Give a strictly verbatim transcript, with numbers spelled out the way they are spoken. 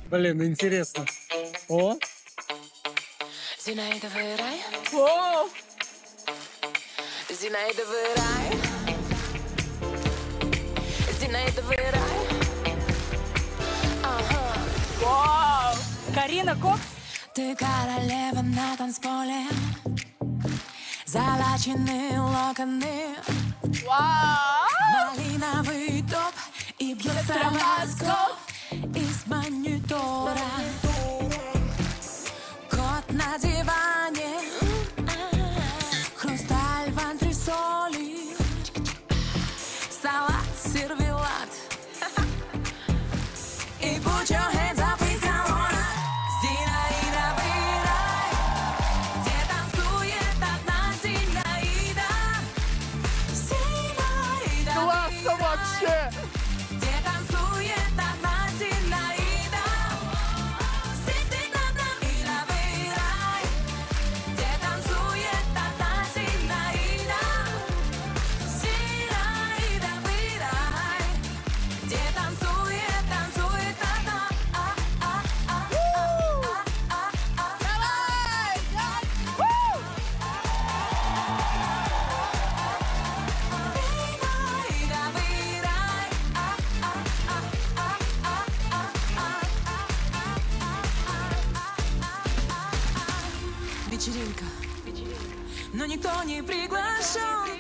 Блин, интересно. О! Зинаида, вырай. О! Зинаида, вырай. Зинаида, вырай. Ага. Вау! Карина Кокс. Ты королева на танцполе, золоченые локоны, Вау! малиновый топ и бьет стробоскоп из монитора. Кот на диване, хрусталь в антресоли, салат, сервелат. И put your hands up, please, come on. Зинаида, вырай. Где танцует одна Зинаида? Зинаида, Классно вырай. вообще! Где танцует одна Зинаида? Зинаида, вырай. Где танцует одна Зинаида? Зинаида, вырай. Где танцует, танцует одна. А, а, а, а, а, а, а. Давай! Ву! Зинаида, вырай. А, а, а, а, а, а, а. Вечеринка, но никто не приглашен.